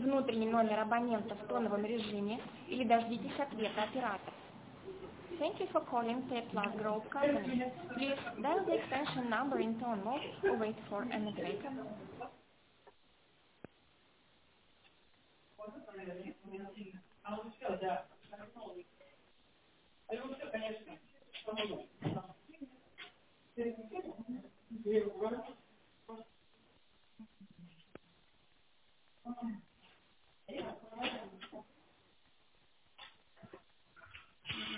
внутренний номер абонента в тоновом режиме или дождитесь ответа оператора. Thank you for calling T-Plus Group Company. Please dial the extension number in tone mode or wait for an operator.